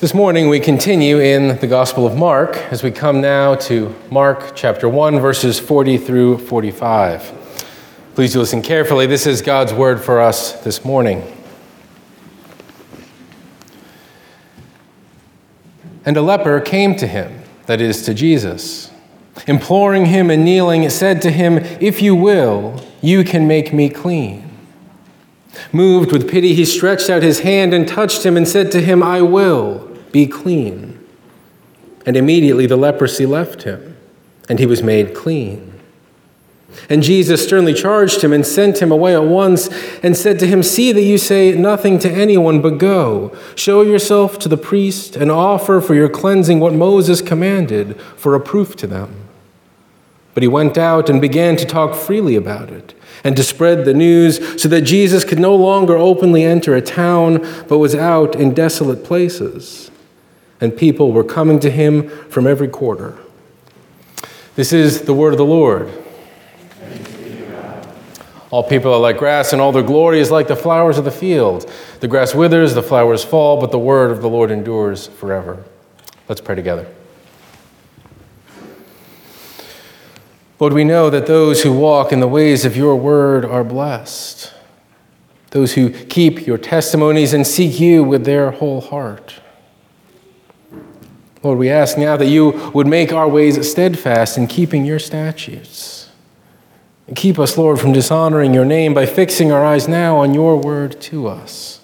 This morning we continue in the Gospel of Mark as we come now to Mark chapter 1, verses 40 through 45. Please listen carefully. This is God's word for us this morning. And a leper came to him, that is, to Jesus, imploring him and kneeling, said to him, "If you will, you can make me clean." Moved with pity, he stretched out his hand and touched him and said to him, "I will, be clean." And immediately the leprosy left him, and he was made clean. And Jesus sternly charged him and sent him away at once and said to him, "See that you say nothing to anyone, but go, show yourself to the priest and offer for your cleansing what Moses commanded for a proof to them." But he went out and began to talk freely about it and to spread the news, so that Jesus could no longer openly enter a town, but was out in desolate places. And people were coming to him from every quarter. This is the word of the Lord. All people are like grass, and all their glory is like the flowers of the field. The grass withers, the flowers fall, but the word of the Lord endures forever. Let's pray together. Lord, we know that those who walk in the ways of your word are blessed, those who keep your testimonies and seek you with their whole heart. Lord, we ask now that you would make our ways steadfast in keeping your statutes. And keep us, Lord, from dishonoring your name by fixing our eyes now on your word to us.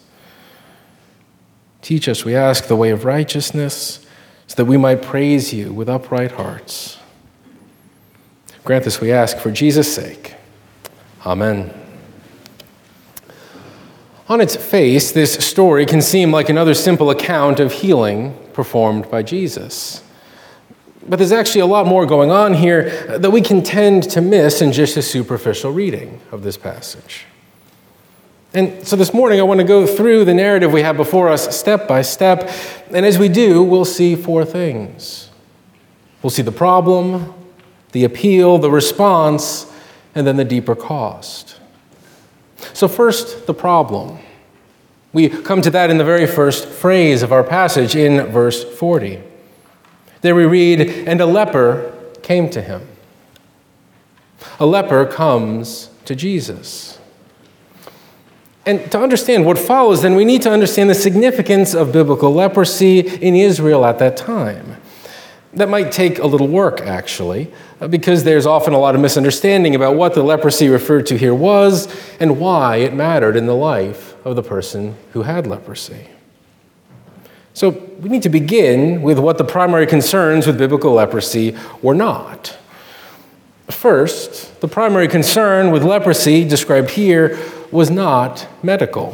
Teach us, we ask, the way of righteousness so that we might praise you with upright hearts. Grant this, we ask, for Jesus' sake. Amen. On its face, this story can seem like another simple account of healing performed by Jesus. But there's actually a lot more going on here that we can tend to miss in just a superficial reading of this passage. And so this morning I want to go through the narrative we have before us step by step. And as we do, we'll see four things. We'll see the problem, the appeal, the response, and then the deeper cost. So first, the problem. We come to that in the very first phrase of our passage in verse 40. There we read, "And a leper came to him." A leper comes to Jesus. And to understand what follows, then we need to understand the significance of biblical leprosy in Israel at that time. That might take a little work, actually, because there's often a lot of misunderstanding about what the leprosy referred to here was and why it mattered in the life of the person who had leprosy. So we need to begin with what the primary concerns with biblical leprosy were not. First, the primary concern with leprosy described here was not medical.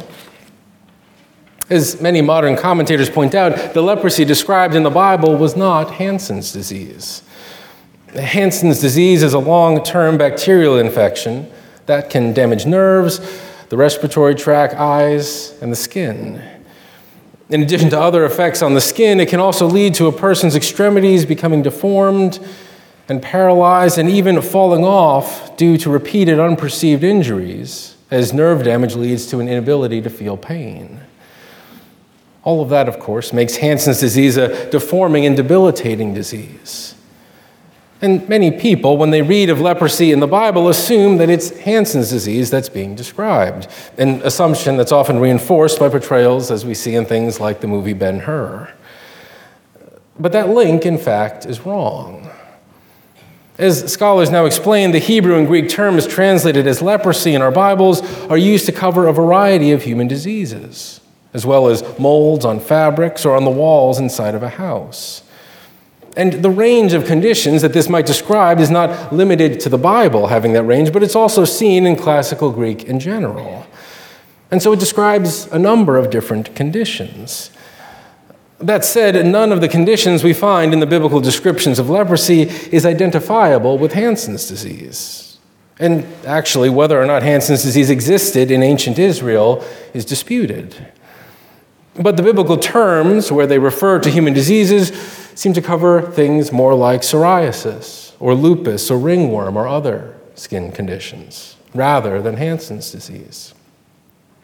As many modern commentators point out, the leprosy described in the Bible was not Hansen's disease. Hansen's disease is a long-term bacterial infection that can damage nerves, the respiratory tract, eyes, and the skin. In addition to other effects on the skin, it can also lead to a person's extremities becoming deformed and paralyzed and even falling off due to repeated unperceived injuries, as nerve damage leads to an inability to feel pain. All of that, of course, makes Hansen's disease a deforming and debilitating disease. And many people, when they read of leprosy in the Bible, assume that it's Hansen's disease that's being described, an assumption that's often reinforced by portrayals as we see in things like the movie Ben-Hur. But that link, in fact, is wrong. As scholars now explain, the Hebrew and Greek terms translated as leprosy in our Bibles are used to cover a variety of human diseases, as well as molds on fabrics or on the walls inside of a house. And the range of conditions that this might describe is not limited to the Bible having that range, but it's also seen in classical Greek in general. And so it describes a number of different conditions. That said, none of the conditions we find in the biblical descriptions of leprosy is identifiable with Hansen's disease. And actually, whether or not Hansen's disease existed in ancient Israel is disputed. But the biblical terms, where they refer to human diseases, seem to cover things more like psoriasis or lupus or ringworm or other skin conditions, rather than Hansen's disease.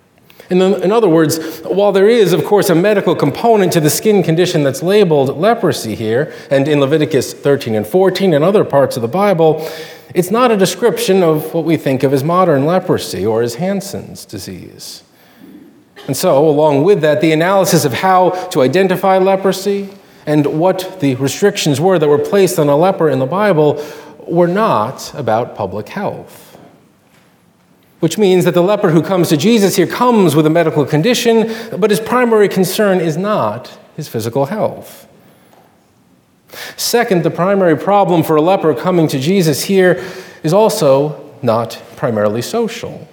In other words, while there is, of course, a medical component to the skin condition that's labeled leprosy here, and in Leviticus 13 and 14 and other parts of the Bible, it's not a description of what we think of as modern leprosy or as Hansen's disease. And so, along with that, the analysis of how to identify leprosy and what the restrictions were that were placed on a leper in the Bible were not about public health. Which means that the leper who comes to Jesus here comes with a medical condition, but his primary concern is not his physical health. Second, the primary problem for a leper coming to Jesus here is also not primarily social.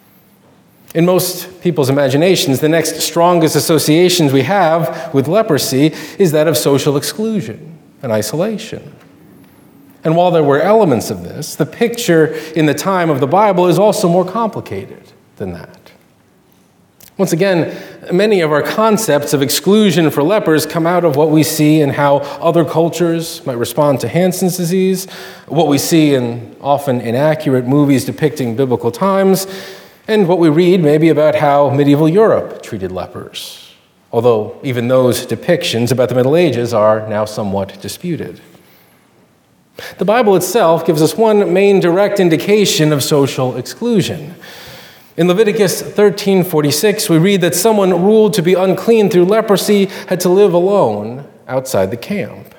In most people's imaginations, the next strongest associations we have with leprosy is that of social exclusion and isolation. And while there were elements of this, the picture in the time of the Bible is also more complicated than that. Once again, many of our concepts of exclusion for lepers come out of what we see in how other cultures might respond to Hansen's disease, what we see in often inaccurate movies depicting biblical times, and what we read maybe about how medieval Europe treated lepers, although even those depictions about the Middle Ages are now somewhat disputed. The Bible itself gives us one main direct indication of social exclusion. In Leviticus 13:46, we read that someone ruled to be unclean through leprosy had to live alone outside the camp.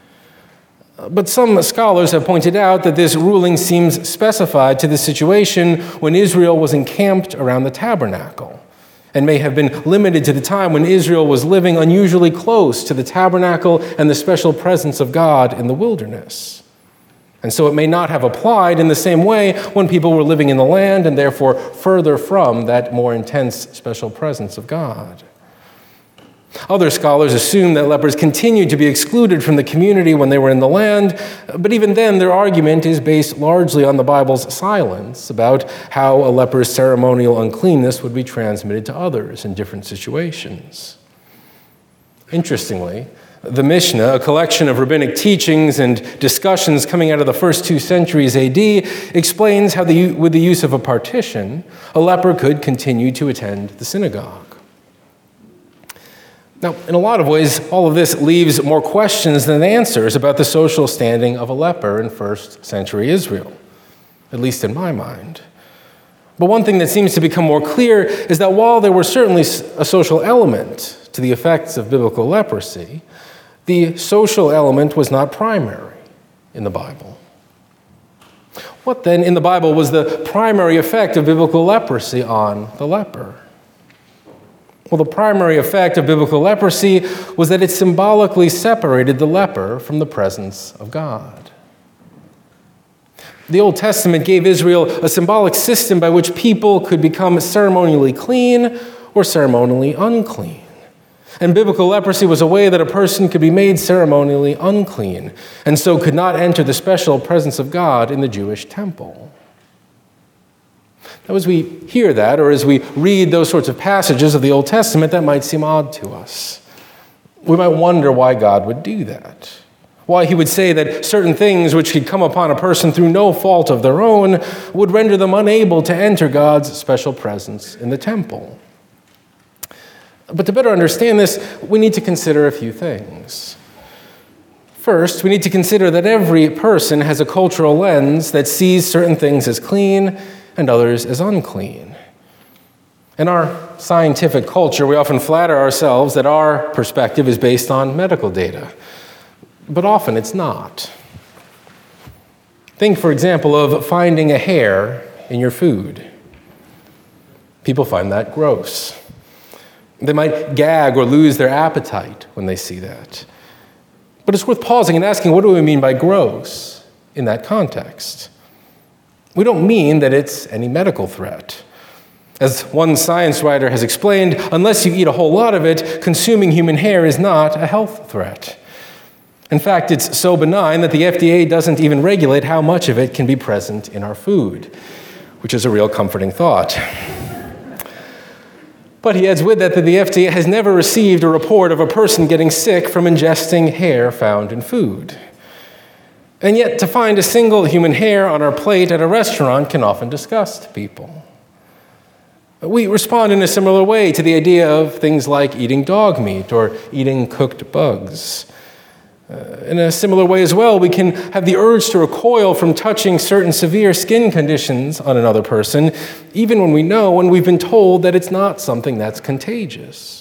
But some scholars have pointed out that this ruling seems specified to the situation when Israel was encamped around the tabernacle, and may have been limited to the time when Israel was living unusually close to the tabernacle and the special presence of God in the wilderness. And so it may not have applied in the same way when people were living in the land and therefore further from that more intense special presence of God. Other scholars assume that lepers continued to be excluded from the community when they were in the land, but even then their argument is based largely on the Bible's silence about how a leper's ceremonial uncleanness would be transmitted to others in different situations. Interestingly, the Mishnah, a collection of rabbinic teachings and discussions coming out of the first 2 centuries AD, explains how with the use of a partition, a leper could continue to attend the synagogue. Now, in a lot of ways, all of this leaves more questions than answers about the social standing of a leper in first century Israel, at least in my mind. But one thing that seems to become more clear is that while there were certainly a social element to the effects of biblical leprosy, the social element was not primary in the Bible. What then in the Bible was the primary effect of biblical leprosy on the leper? Well, the primary effect of biblical leprosy was that it symbolically separated the leper from the presence of God. The Old Testament gave Israel a symbolic system by which people could become ceremonially clean or ceremonially unclean. And biblical leprosy was a way that a person could be made ceremonially unclean, and so could not enter the special presence of God in the Jewish temple. Now, as we hear that, or as we read those sorts of passages of the Old Testament, that might seem odd to us. We might wonder why God would do that. Why he would say that certain things which could come upon a person through no fault of their own would render them unable to enter God's special presence in the temple. But to better understand this, we need to consider a few things. First, we need to consider that every person has a cultural lens that sees certain things as clean and others as unclean. In our scientific culture, we often flatter ourselves that our perspective is based on medical data, but often it's not. Think, for example, of finding a hair in your food. People find that gross. They might gag or lose their appetite when they see that. But it's worth pausing and asking, what do we mean by gross in that context? We don't mean that it's any medical threat. As one science writer has explained, unless you eat a whole lot of it, consuming human hair is not a health threat. In fact, it's so benign that the FDA doesn't even regulate how much of it can be present in our food, which is a real comforting thought. But he adds with that the FDA has never received a report of a person getting sick from ingesting hair found in food. And yet, to find a single human hair on our plate at a restaurant can often disgust people. We respond in a similar way to the idea of things like eating dog meat or eating cooked bugs. In a similar way as well, we can have the urge to recoil from touching certain severe skin conditions on another person, even when we've been told that it's not something that's contagious.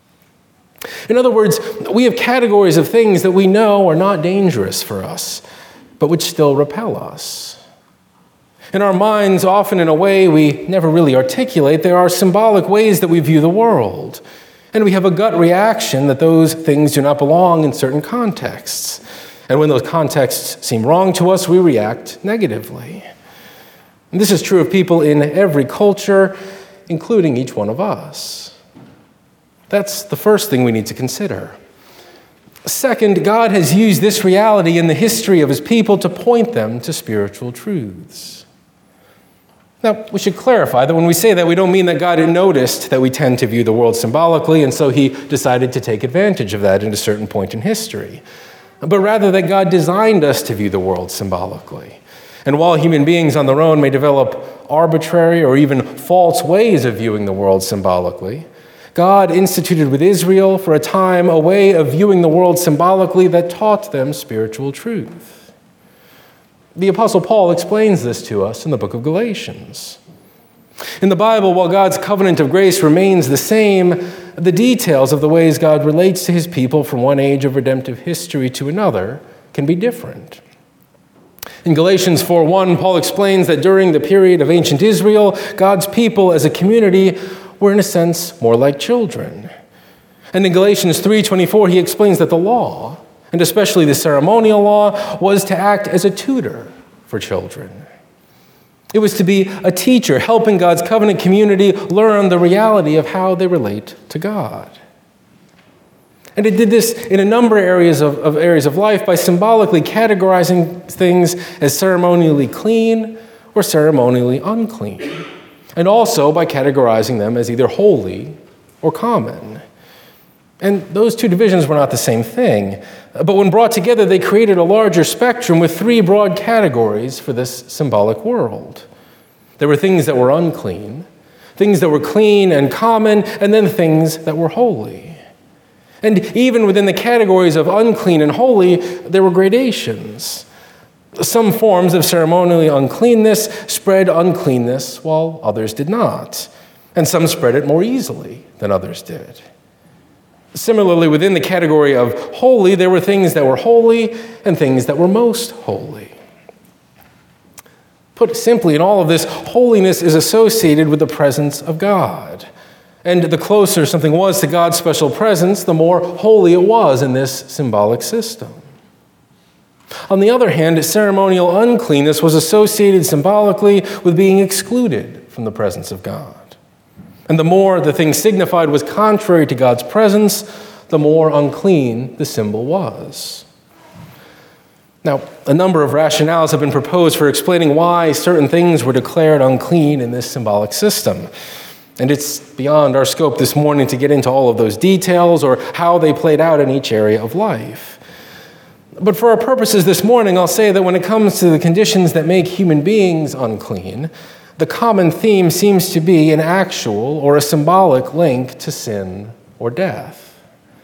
In other words, we have categories of things that we know are not dangerous for us, but which still repel us. In our minds, often in a way we never really articulate, there are symbolic ways that we view the world. And we have a gut reaction that those things do not belong in certain contexts. And when those contexts seem wrong to us, we react negatively. And this is true of people in every culture, including each one of us. That's the first thing we need to consider. Second, God has used this reality in the history of his people to point them to spiritual truths. Now, we should clarify that when we say that, we don't mean that God had noticed that we tend to view the world symbolically, and so he decided to take advantage of that at a certain point in history. But rather that God designed us to view the world symbolically. And while human beings on their own may develop arbitrary or even false ways of viewing the world symbolically, God instituted with Israel for a time a way of viewing the world symbolically that taught them spiritual truth. The Apostle Paul explains this to us in the book of Galatians. In the Bible, while God's covenant of grace remains the same, the details of the ways God relates to his people from one age of redemptive history to another can be different. In Galatians 4:1, Paul explains that during the period of ancient Israel, God's people as a community were in a sense more like children. And in Galatians 3:24, he explains that the law, and especially the ceremonial law, was to act as a tutor for children. It was to be a teacher, helping God's covenant community learn the reality of how they relate to God. And it did this in a number of areas of life by symbolically categorizing things as ceremonially clean or ceremonially unclean, and also by categorizing them as either holy or common. And those two divisions were not the same thing, but when brought together, they created a larger spectrum with three broad categories for this symbolic world. There were things that were unclean, things that were clean and common, and then things that were holy. And even within the categories of unclean and holy, there were gradations. Some forms of ceremonially uncleanness spread uncleanness while others did not, and some spread it more easily than others did. Similarly, within the category of holy, there were things that were holy and things that were most holy. Put simply, in all of this, holiness is associated with the presence of God. And the closer something was to God's special presence, the more holy it was in this symbolic system. On the other hand, ceremonial uncleanness was associated symbolically with being excluded from the presence of God. And the more the thing signified was contrary to God's presence, the more unclean the symbol was. Now, a number of rationales have been proposed for explaining why certain things were declared unclean in this symbolic system. And it's beyond our scope this morning to get into all of those details or how they played out in each area of life. But for our purposes this morning, I'll say that when it comes to the conditions that make human beings unclean, the common theme seems to be an actual or a symbolic link to sin or death.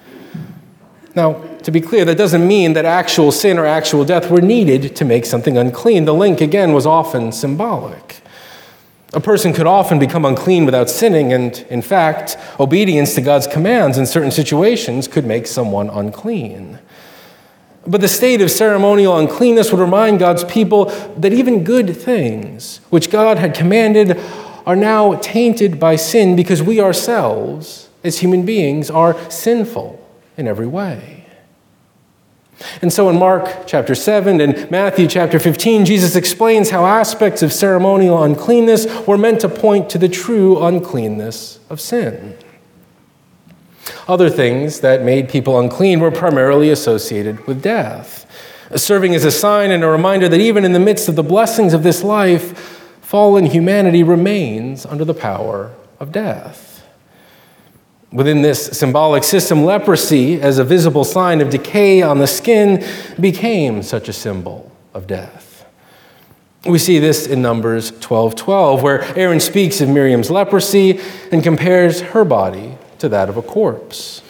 Now, to be clear, that doesn't mean that actual sin or actual death were needed to make something unclean. The link, again, was often symbolic. A person could often become unclean without sinning, and in fact, obedience to God's commands in certain situations could make someone unclean. But the state of ceremonial uncleanness would remind God's people that even good things, which God had commanded, are now tainted by sin because we ourselves, as human beings, are sinful in every way. And so in Mark chapter 7 and Matthew chapter 15, Jesus explains how aspects of ceremonial uncleanness were meant to point to the true uncleanness of sin. Other things that made people unclean were primarily associated with death, serving as a sign and a reminder that even in the midst of the blessings of this life, fallen humanity remains under the power of death. Within this symbolic system, leprosy, as a visible sign of decay on the skin, became such a symbol of death. We see this in Numbers 12:12, where Aaron speaks of Miriam's leprosy and compares her body to that of a corpse.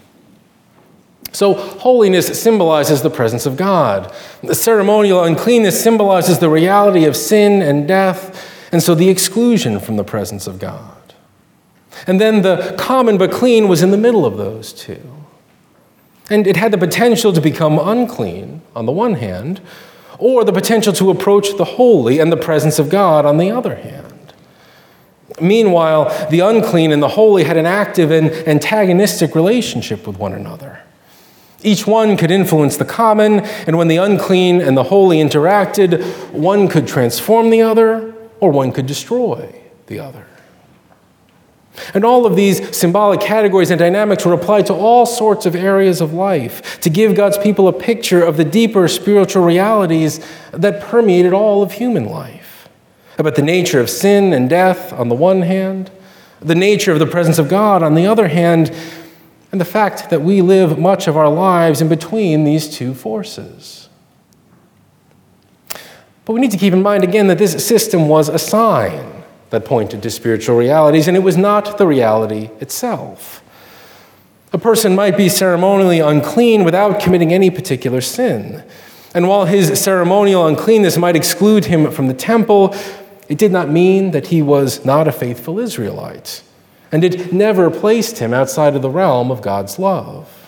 So holiness symbolizes the presence of God. The ceremonial uncleanness symbolizes the reality of sin and death, and so the exclusion from the presence of God. And then the common but clean was in the middle of those two. And it had the potential to become unclean on the one hand, or the potential to approach the holy and the presence of God on the other hand. Meanwhile, the unclean and the holy had an active and antagonistic relationship with one another. Each one could influence the common, and when the unclean and the holy interacted, one could transform the other, or one could destroy the other. And all of these symbolic categories and dynamics were applied to all sorts of areas of life to give God's people a picture of the deeper spiritual realities that permeated all of human life, about the nature of sin and death on the one hand, the nature of the presence of God on the other hand, and the fact that we live much of our lives in between these two forces. But we need to keep in mind again that this system was a sign that pointed to spiritual realities, and it was not the reality itself. A person might be ceremonially unclean without committing any particular sin. And while his ceremonial uncleanness might exclude him from the temple, it did not mean that he was not a faithful Israelite. And it never placed him outside of the realm of God's love.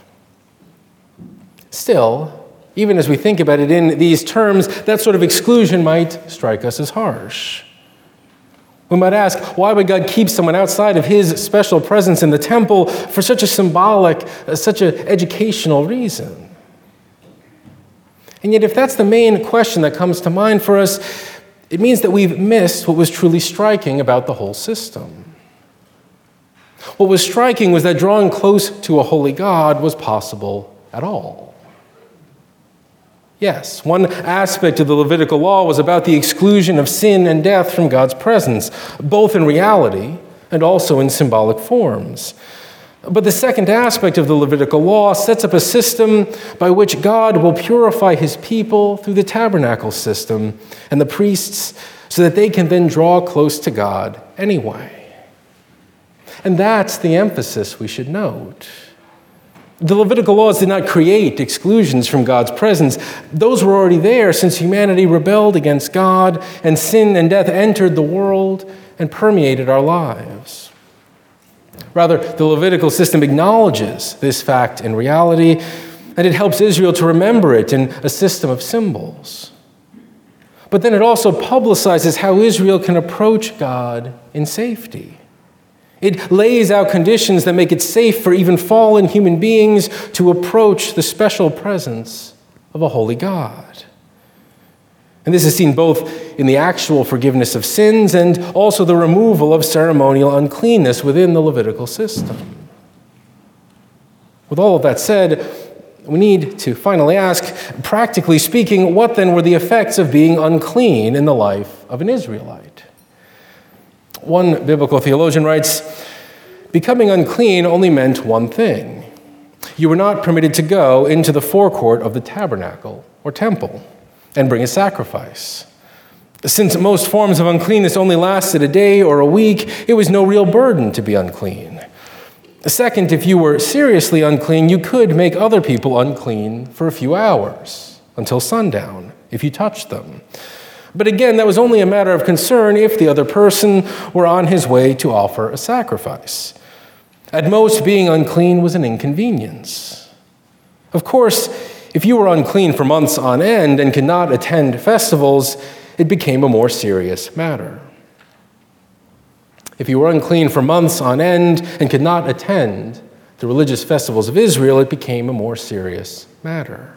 Still, even as we think about it in these terms, that sort of exclusion might strike us as harsh. We might ask, why would God keep someone outside of his special presence in the temple for such a symbolic, such an educational reason? And yet, if that's the main question that comes to mind for us, it means that we've missed what was truly striking about the whole system. What was striking was that drawing close to a holy God was possible at all. Yes, one aspect of the Levitical law was about the exclusion of sin and death from God's presence, both in reality and also in symbolic forms. But the second aspect of the Levitical law sets up a system by which God will purify his people through the tabernacle system and the priests so that they can then draw close to God anyway. And that's the emphasis we should note. The Levitical laws did not create exclusions from God's presence. Those were already there since humanity rebelled against God and sin and death entered the world and permeated our lives. Rather, the Levitical system acknowledges this fact in reality, and it helps Israel to remember it in a system of symbols. But then it also publicizes how Israel can approach God in safety. It lays out conditions that make it safe for even fallen human beings to approach the special presence of a holy God. And this is seen both in the actual forgiveness of sins and also the removal of ceremonial uncleanness within the Levitical system. With all of that said, we need to finally ask, practically speaking, what then were the effects of being unclean in the life of an Israelite? One biblical theologian writes, becoming unclean only meant one thing. You were not permitted to go into the forecourt of the tabernacle or temple and bring a sacrifice. Since most forms of uncleanness only lasted a day or a week, it was no real burden to be unclean. Second, if you were seriously unclean, you could make other people unclean for a few hours until sundown if you touched them. But again, that was only a matter of concern if the other person were on his way to offer a sacrifice. At most, being unclean was an inconvenience. Of course, if you were unclean for months on end and could not attend festivals, it became a more serious matter. If you were unclean for months on end and could not attend the religious festivals of Israel, it became a more serious matter.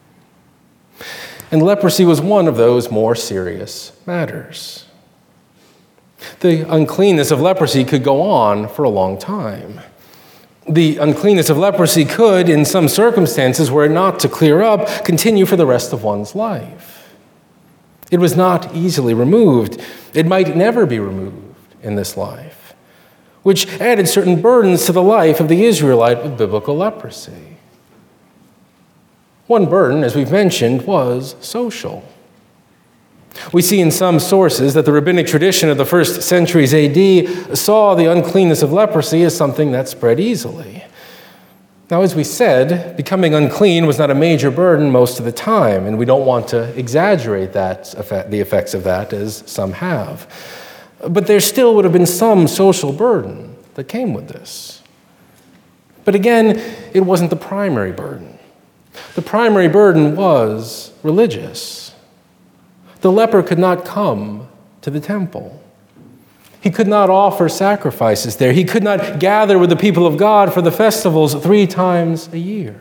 And leprosy was one of those more serious matters. The uncleanness of leprosy could go on for a long time. The uncleanness of leprosy could, in some circumstances, were it not to clear up, continue for the rest of one's life. It was not easily removed. It might never be removed in this life, which added certain burdens to the life of the Israelite with biblical leprosy. One burden, as we've mentioned, was social. We see in some sources that the rabbinic tradition of the first centuries AD saw the uncleanness of leprosy as something that spread easily. Now, as we said, becoming unclean was not a major burden most of the time, and we don't want to exaggerate the effects of that, as some have. But there still would have been some social burden that came with this. But again, it wasn't the primary burden. The primary burden was religious. The leper could not come to the temple. He could not offer sacrifices there. He could not gather with the people of God for the festivals 3 times a year.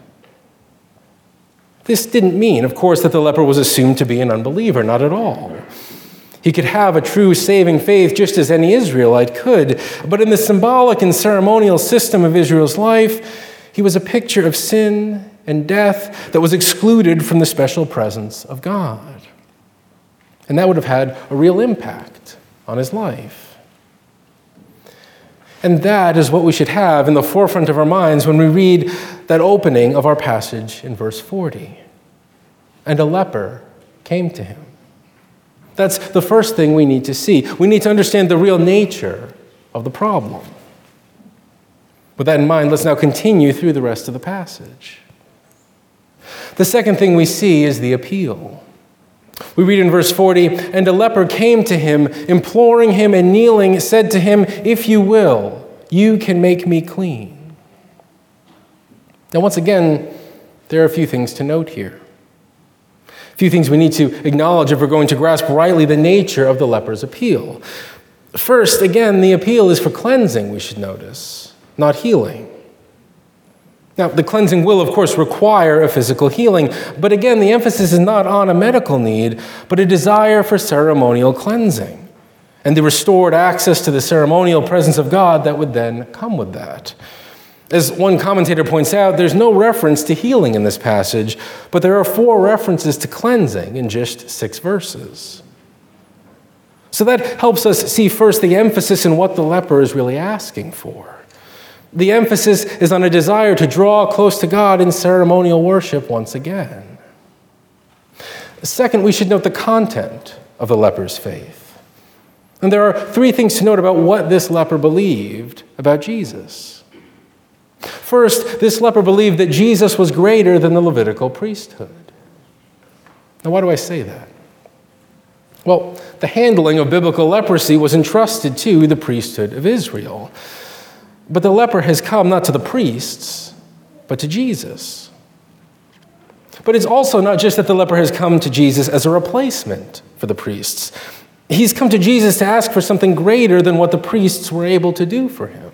This didn't mean, of course, that the leper was assumed to be an unbeliever, not at all. He could have a true saving faith just as any Israelite could, but in the symbolic and ceremonial system of Israel's life, he was a picture of sin and death that was excluded from the special presence of God. And that would have had a real impact on his life. And that is what we should have in the forefront of our minds when we read that opening of our passage in verse 40. And a leper came to him. That's the first thing we need to see. We need to understand the real nature of the problem. With that in mind, let's now continue through the rest of the passage. The second thing we see is the appeal. We read in verse 40, and a leper came to him, imploring him and kneeling, said to him, "If you will, you can make me clean." Now, once again, there are a few things to note here. A few things we need to acknowledge if we're going to grasp rightly the nature of the leper's appeal. First, again, the appeal is for cleansing, we should notice, not healing. Now, the cleansing will, of course, require a physical healing, but again, the emphasis is not on a medical need, but a desire for ceremonial cleansing, and the restored access to the ceremonial presence of God that would then come with that. As one commentator points out, there's no reference to healing in this passage, but there are 4 references to cleansing in just 6 verses. So that helps us see first the emphasis in what the leper is really asking for. The emphasis is on a desire to draw close to God in ceremonial worship once again. Second, we should note the content of the leper's faith. And there are 3 things to note about what this leper believed about Jesus. First, this leper believed that Jesus was greater than the Levitical priesthood. Now, why do I say that? Well, the handling of biblical leprosy was entrusted to the priesthood of Israel. But the leper has come not to the priests, but to Jesus. But it's also not just that the leper has come to Jesus as a replacement for the priests. He's come to Jesus to ask for something greater than what the priests were able to do for him.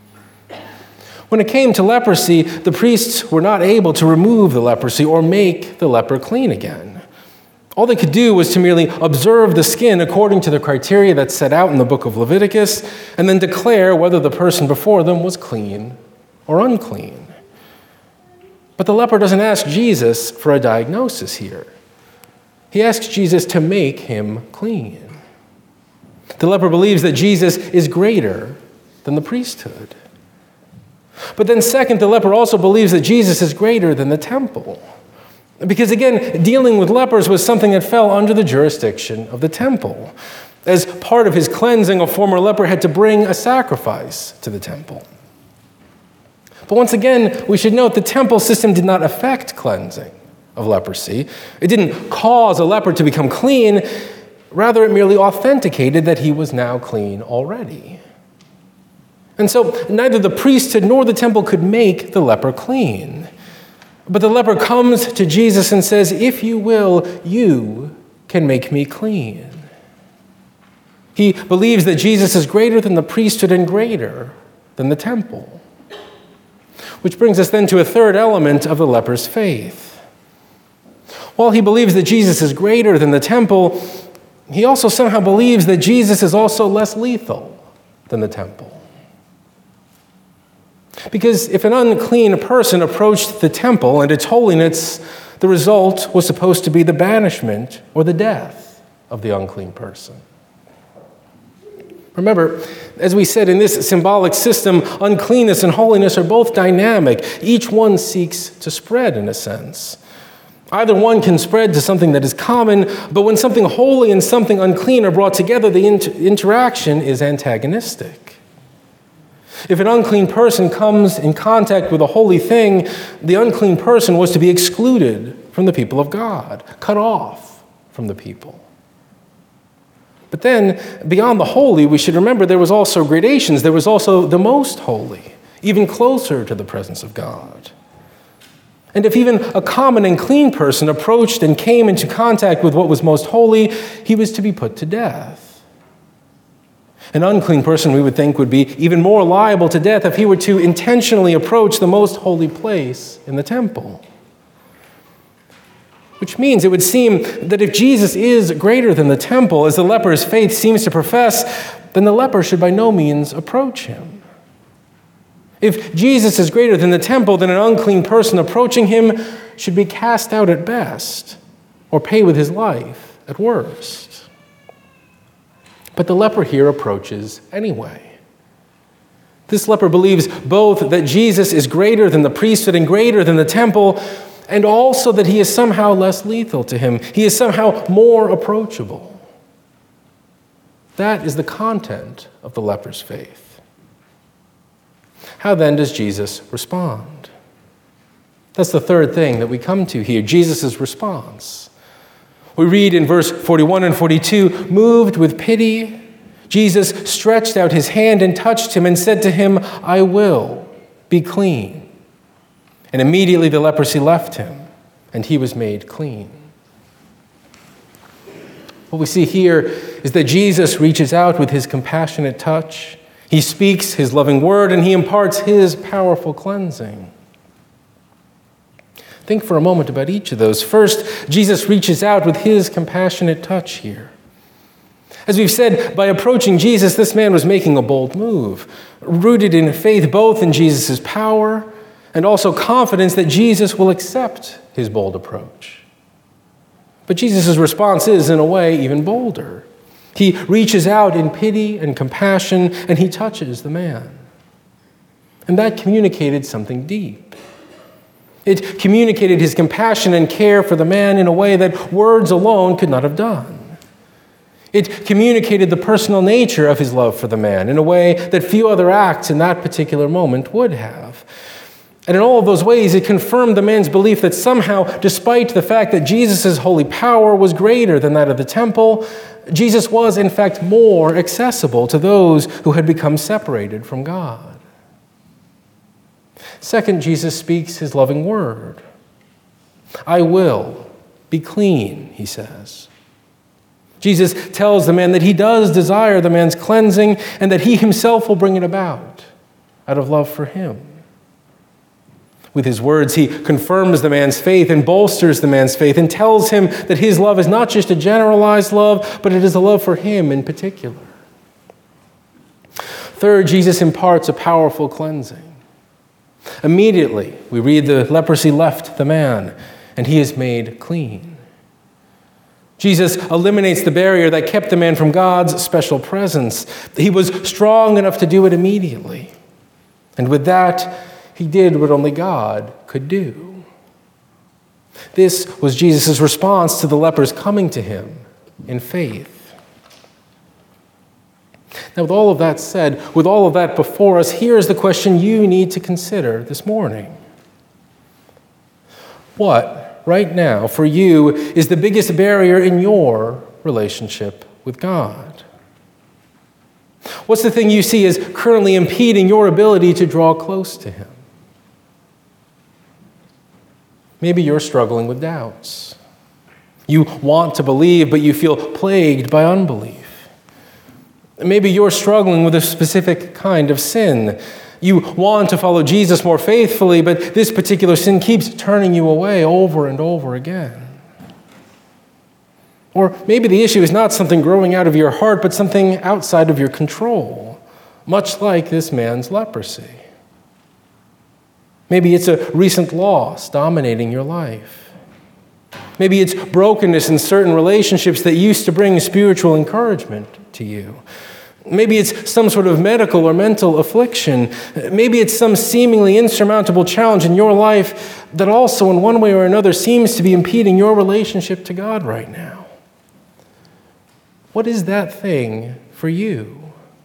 When it came to leprosy, the priests were not able to remove the leprosy or make the leper clean again. All they could do was to merely observe the skin according to the criteria that's set out in the book of Leviticus, and then declare whether the person before them was clean or unclean. But the leper doesn't ask Jesus for a diagnosis here. He asks Jesus to make him clean. The leper believes that Jesus is greater than the priesthood. But then second, the leper also believes that Jesus is greater than the temple. Because again, dealing with lepers was something that fell under the jurisdiction of the temple. As part of his cleansing, a former leper had to bring a sacrifice to the temple. But once again, we should note the temple system did not affect cleansing of leprosy. It didn't cause a leper to become clean. Rather, it merely authenticated that he was now clean already. And so neither the priesthood nor the temple could make the leper clean. But the leper comes to Jesus and says, "If you will, you can make me clean." He believes that Jesus is greater than the priesthood and greater than the temple. Which brings us then to a third element of the leper's faith. While he believes that Jesus is greater than the temple, he also somehow believes that Jesus is also less lethal than the temple. Because if an unclean person approached the temple and its holiness, the result was supposed to be the banishment or the death of the unclean person. Remember, as we said, in this symbolic system, uncleanness and holiness are both dynamic. Each one seeks to spread, in a sense. Either one can spread to something that is common, but when something holy and something unclean are brought together, the interaction is antagonistic. If an unclean person comes in contact with a holy thing, the unclean person was to be excluded from the people of God, cut off from the people. But then, beyond the holy, we should remember there was also gradations. There was also the most holy, even closer to the presence of God. And if even a common and clean person approached and came into contact with what was most holy, he was to be put to death. An unclean person, we would think, would be even more liable to death if he were to intentionally approach the most holy place in the temple. Which means it would seem that if Jesus is greater than the temple, as the leper's faith seems to profess, then the leper should by no means approach him. If Jesus is greater than the temple, then an unclean person approaching him should be cast out at best, or pay with his life at worst. But the leper here approaches anyway. This leper believes both that Jesus is greater than the priesthood and greater than the temple, and also that he is somehow less lethal to him. He is somehow more approachable. That is the content of the leper's faith. How then does Jesus respond? That's the third thing that we come to here, Jesus' response. We read in verse 41 and 42, moved with pity, Jesus stretched out his hand and touched him and said to him, I will be clean. And immediately the leprosy left him, and he was made clean. What we see here is that Jesus reaches out with his compassionate touch. He speaks his loving word, and he imparts his powerful cleansing. Think for a moment about each of those. First, Jesus reaches out with his compassionate touch here. As we've said, by approaching Jesus, this man was making a bold move, rooted in faith both in Jesus' power and also confidence that Jesus will accept his bold approach. But Jesus' response is, in a way, even bolder. He reaches out in pity and compassion, and he touches the man. And that communicated something deep. It communicated his compassion and care for the man in a way that words alone could not have done. It communicated the personal nature of his love for the man in a way that few other acts in that particular moment would have. And in all of those ways, it confirmed the man's belief that somehow, despite the fact that Jesus' holy power was greater than that of the temple, Jesus was, in fact, more accessible to those who had become separated from God. Second, Jesus speaks his loving word. I will be clean, he says. Jesus tells the man that he does desire the man's cleansing and that he himself will bring it about out of love for him. With his words, he confirms the man's faith and bolsters the man's faith and tells him that his love is not just a generalized love, but it is a love for him in particular. Third, Jesus imparts a powerful cleansing. Immediately, we read the leprosy left the man, and he is made clean. Jesus eliminates the barrier that kept the man from God's special presence. He was strong enough to do it immediately. And with that, he did what only God could do. This was Jesus' response to the lepers coming to him in faith. Now, with all of that said, with all of that before us, here is the question you need to consider this morning. What, right now, for you, is the biggest barrier in your relationship with God? What's the thing you see as currently impeding your ability to draw close to him? Maybe you're struggling with doubts. You want to believe, but you feel plagued by unbelief. Maybe you're struggling with a specific kind of sin. You want to follow Jesus more faithfully, but this particular sin keeps turning you away over and over again. Or maybe the issue is not something growing out of your heart, but something outside of your control, much like this man's leprosy. Maybe it's a recent loss dominating your life. Maybe it's brokenness in certain relationships that used to bring spiritual encouragement to you. Maybe it's some sort of medical or mental affliction. Maybe it's some seemingly insurmountable challenge in your life that also, in one way or another, seems to be impeding your relationship to God right now. What is that thing for you?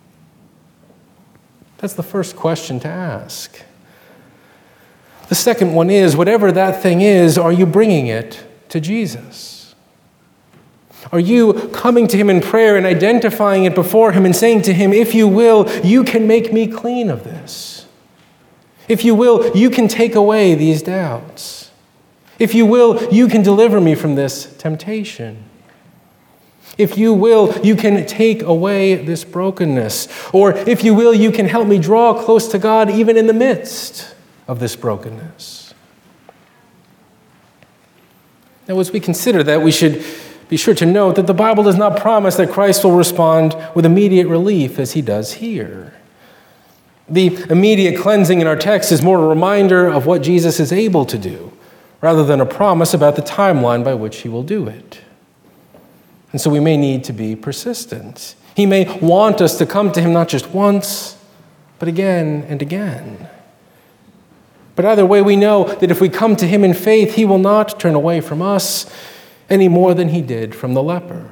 That's the first question to ask. The second one is, whatever that thing is, are you bringing it to Jesus? Are you coming to him in prayer and identifying it before him and saying to him, if you will, you can make me clean of this. If you will, you can take away these doubts. If you will, you can deliver me from this temptation. If you will, you can take away this brokenness. Or if you will, you can help me draw close to God even in the midst of this brokenness. Now, as we consider that, we should be sure to note that the Bible does not promise that Christ will respond with immediate relief as he does here. The immediate cleansing in our text is more a reminder of what Jesus is able to do, rather than a promise about the timeline by which he will do it. And so we may need to be persistent. He may want us to come to him not just once, but again and again. But either way, we know that if we come to him in faith, he will not turn away from us any more than he did from the leper.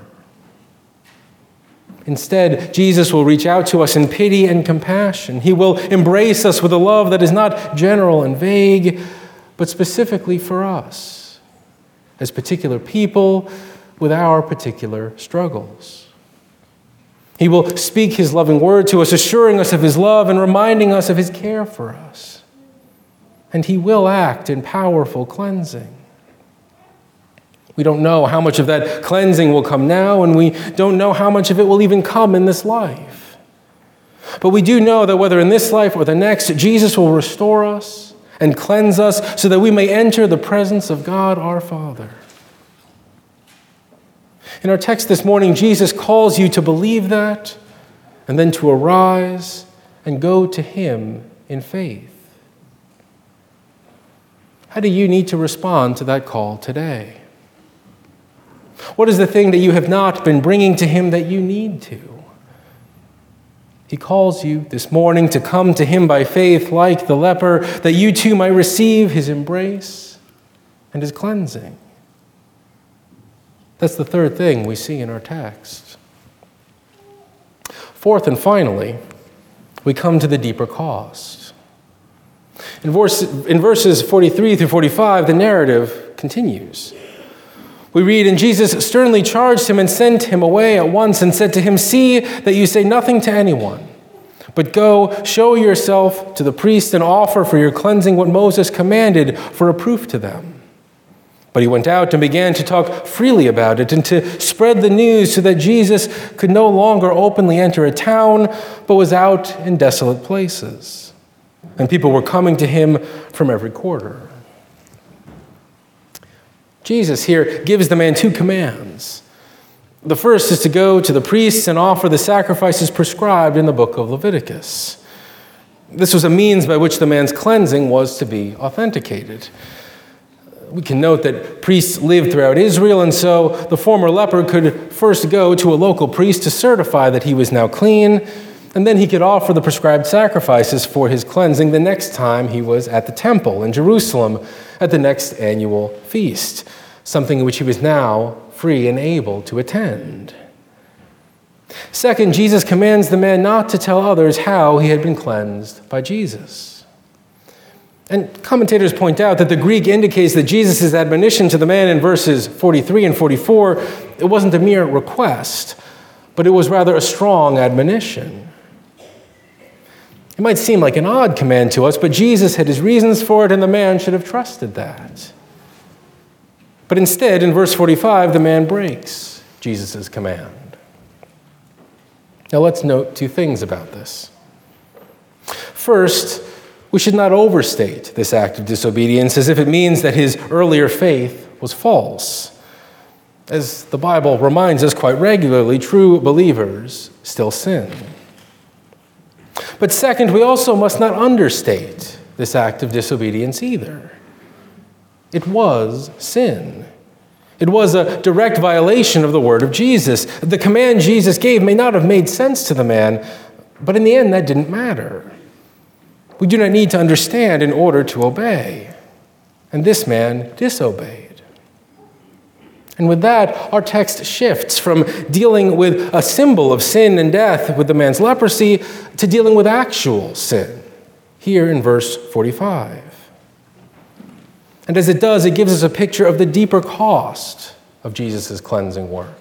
Instead, Jesus will reach out to us in pity and compassion. He will embrace us with a love that is not general and vague, but specifically for us, as particular people with our particular struggles. He will speak his loving word to us, assuring us of his love and reminding us of his care for us. And he will act in powerful cleansing. We don't know how much of that cleansing will come now, and we don't know how much of it will even come in this life. But we do know that whether in this life or the next, Jesus will restore us and cleanse us so that we may enter the presence of God our Father. In our text this morning, Jesus calls you to believe that and then to arise and go to him in faith. How do you need to respond to that call today? What is the thing that you have not been bringing to him that you need to? He calls you this morning to come to him by faith like the leper, that you too might receive his embrace and his cleansing. That's the third thing we see in our text. Fourth and finally, we come to the deeper cost. In verses 43 through 45, the narrative continues. We read, and Jesus sternly charged him and sent him away at once and said to him, see that you say nothing to anyone, but go, show yourself to the priest and offer for your cleansing what Moses commanded for a proof to them. But he went out and began to talk freely about it and to spread the news so that Jesus could no longer openly enter a town, but was out in desolate places. And people were coming to him from every quarter. Jesus here gives the man two commands. The first is to go to the priests and offer the sacrifices prescribed in the book of Leviticus. This was a means by which the man's cleansing was to be authenticated. We can note that priests lived throughout Israel, and so the former leper could first go to a local priest to certify that he was now clean, and then he could offer the prescribed sacrifices for his cleansing the next time he was at the temple in Jerusalem at the next annual feast, something in which he was now free and able to attend. Second, Jesus commands the man not to tell others how he had been cleansed by Jesus. And commentators point out that the Greek indicates that Jesus' admonition to the man in verses 43 and 44, it wasn't a mere request, but it was rather a strong admonition. It might seem like an odd command to us, but Jesus had his reasons for it, and the man should have trusted that. But instead, in verse 45, the man breaks Jesus' command. Now let's note two things about this. First, we should not overstate this act of disobedience as if it means that his earlier faith was false. As the Bible reminds us quite regularly, true believers still sin. But second, we also must not understate this act of disobedience either. It was sin. It was a direct violation of the word of Jesus. The command Jesus gave may not have made sense to the man, but in the end, that didn't matter. We do not need to understand in order to obey. And this man disobeyed. And with that, our text shifts from dealing with a symbol of sin and death with the man's leprosy to dealing with actual sin, here in verse 45. And as it does, it gives us a picture of the deeper cost of Jesus' cleansing work.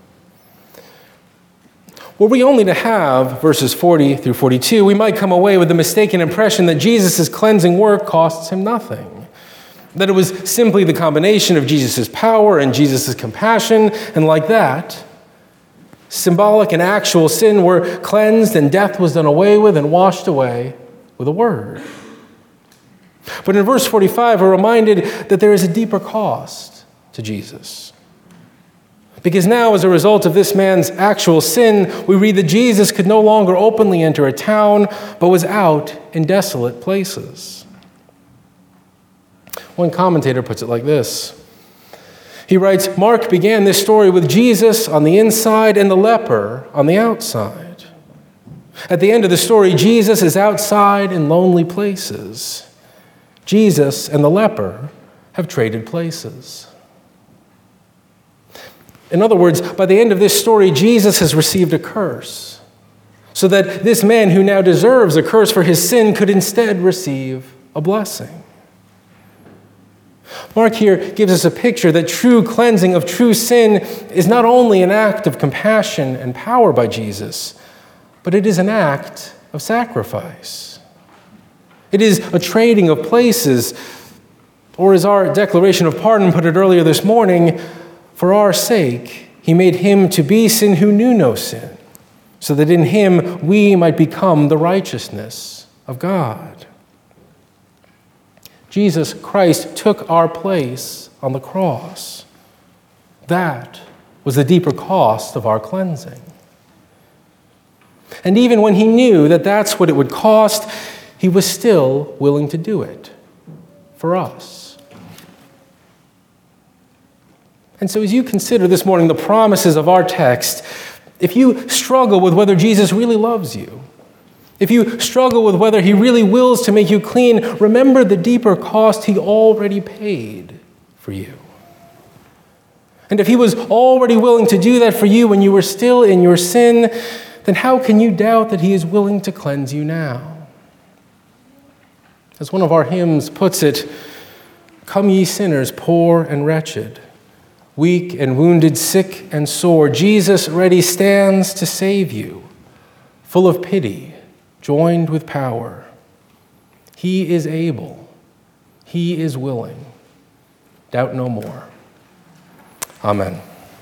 Were we only to have verses 40 through 42, we might come away with the mistaken impression that Jesus' cleansing work costs him nothing. That it was simply the combination of Jesus' power and Jesus' compassion, and like that, symbolic and actual sin were cleansed and death was done away with and washed away with a word. But in verse 45, we're reminded that there is a deeper cost to Jesus. Because now, as a result of this man's actual sin, we read that Jesus could no longer openly enter a town, but was out in desolate places. One commentator puts it like this. He writes, Mark began this story with Jesus on the inside and the leper on the outside. At the end of the story, Jesus is outside in lonely places. Jesus and the leper have traded places. In other words, by the end of this story, Jesus has received a curse, so that this man who now deserves a curse for his sin could instead receive a blessing. Mark here gives us a picture that true cleansing of true sin is not only an act of compassion and power by Jesus, but it is an act of sacrifice. It is a trading of places, or as our declaration of pardon put it earlier this morning, for our sake, he made him to be sin who knew no sin, so that in him we might become the righteousness of God. Jesus Christ took our place on the cross. That was the deeper cost of our cleansing. And even when he knew that that's what it would cost, he was still willing to do it for us. And so as you consider this morning the promises of our text, if you struggle with whether Jesus really loves you, if you struggle with whether he really wills to make you clean, remember the deeper cost he already paid for you. And if he was already willing to do that for you when you were still in your sin, then how can you doubt that he is willing to cleanse you now? As one of our hymns puts it, come ye sinners, poor and wretched, weak and wounded, sick and sore, Jesus ready stands to save you, full of pity, joined with power. He is able, he is willing. Doubt no more. Amen.